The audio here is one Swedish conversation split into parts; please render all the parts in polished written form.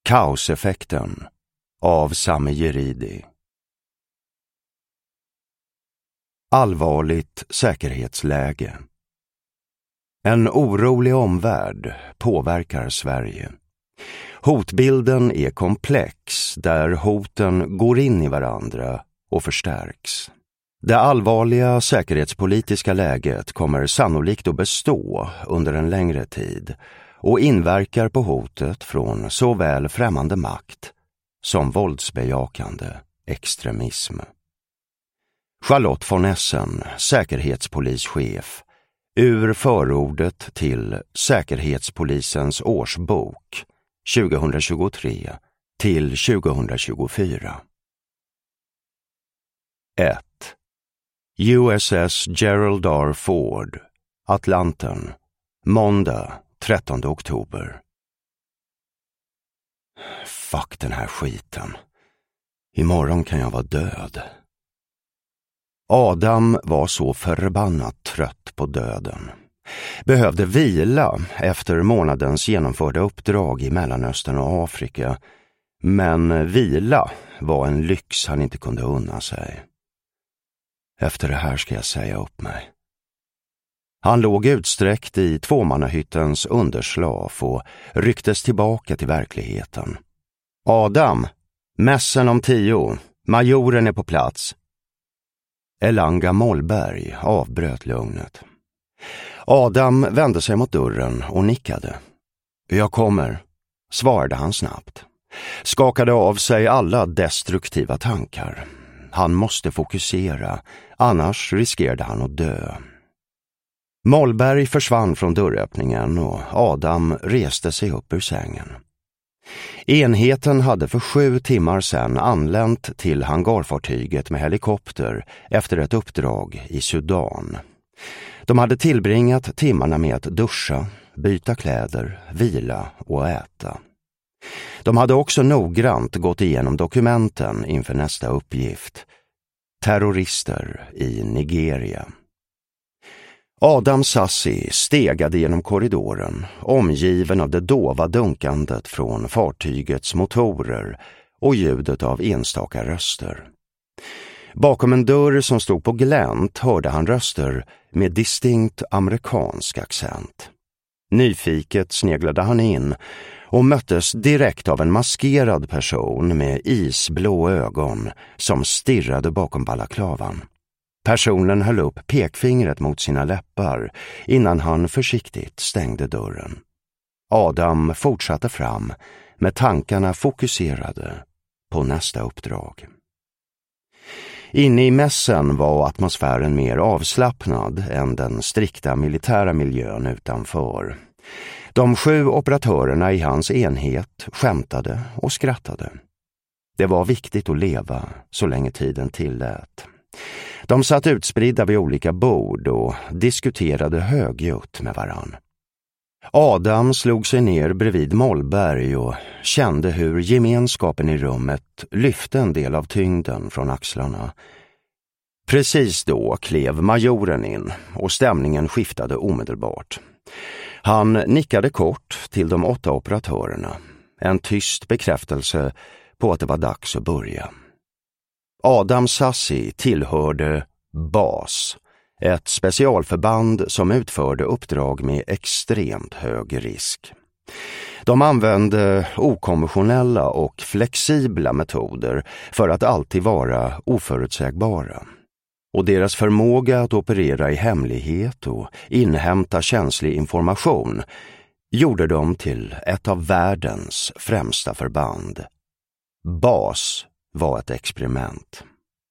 Kaoseffekten av Sami Jeridi. Allvarligt säkerhetsläge. En orolig omvärld påverkar Sverige. Hotbilden är komplex där hoten går in i varandra och förstärks. Det allvarliga säkerhetspolitiska läget kommer sannolikt att bestå under en längre tid och inverkar på hotet från såväl främmande makt som våldsbejakande extremism. Charlotte von Essen, säkerhetspolischef, ur förordet till Säkerhetspolisens årsbok 2023 till 2024. 1. USS Gerald R. Ford, Atlanten, måndag 13 oktober. Fuck den här skiten. Imorgon kan jag vara död. Adam var så förbannat trött på döden. Behövde vila efter månadens genomförda uppdrag i Mellanöstern och Afrika. Men vila var en lyx han inte kunde unna sig. Efter det här ska jag säga upp mig. Han låg utsträckt i tvåmannahyttens underslaf och rycktes tillbaka till verkligheten. Adam, mässen om 10. Majoren är på plats. Elanga Mollberg avbröt lugnet. Adam vände sig mot dörren och nickade. Jag kommer, svarade han snabbt. Skakade av sig alla destruktiva tankar. Han måste fokusera, annars riskerade han att dö. Mollberg försvann från dörröppningen och Adam reste sig upp ur sängen. Enheten hade för 7 timmar sedan anlänt till hangarfartyget med helikopter efter ett uppdrag i Sudan. De hade tillbringat timmarna med att duscha, byta kläder, vila och äta. De hade också noggrant gått igenom dokumenten inför nästa uppgift. Terrorister i Nigeria. Adam Sassi stegade genom korridoren, omgiven av det dova dunkandet från fartygets motorer och ljudet av enstaka röster. Bakom en dörr som stod på glänt hörde han röster med distinkt amerikansk accent. Nyfiket sneglade han in och möttes direkt av en maskerad person med isblå ögon som stirrade bakom balaklavan. Personen höll upp pekfingret mot sina läppar innan han försiktigt stängde dörren. Adam fortsatte fram med tankarna fokuserade på nästa uppdrag. Inne i mässen var atmosfären mer avslappnad än den strikta militära miljön utanför. De 7 operatörerna i hans enhet skämtade och skrattade. Det var viktigt att leva så länge tiden tillät. De satt utspridda vid olika bord och diskuterade högljutt med varann. Adam slog sig ner bredvid Mollberg och kände hur gemenskapen i rummet lyfte en del av tyngden från axlarna. Precis då klev majoren in och stämningen skiftade omedelbart. Han nickade kort till de 8 operatörerna. En tyst bekräftelse på att det var dags att börja. Adam Sassi tillhörde BAS, ett specialförband som utförde uppdrag med extremt hög risk. De använde okonventionella och flexibla metoder för att alltid vara oförutsägbara. Och deras förmåga att operera i hemlighet och inhämta känslig information gjorde dem till ett av världens främsta förband. BAS var ett experiment.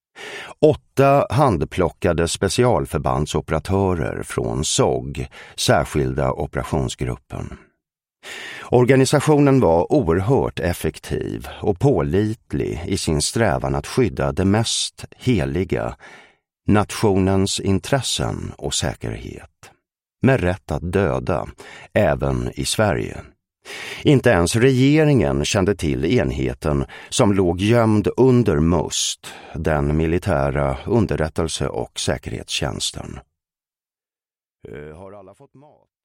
8 handplockade specialförbandsoperatörer från SOG, särskilda operationsgruppen. Organisationen var oerhört effektiv och pålitlig i sin strävan att skydda det mest heliga, nationens intressen och säkerhet. Med rätt att döda, även i Sverige. Inte ens regeringen kände till enheten som låg gömd under MUST, den militära underrättelse- och säkerhetstjänsten. Har alla fått mat?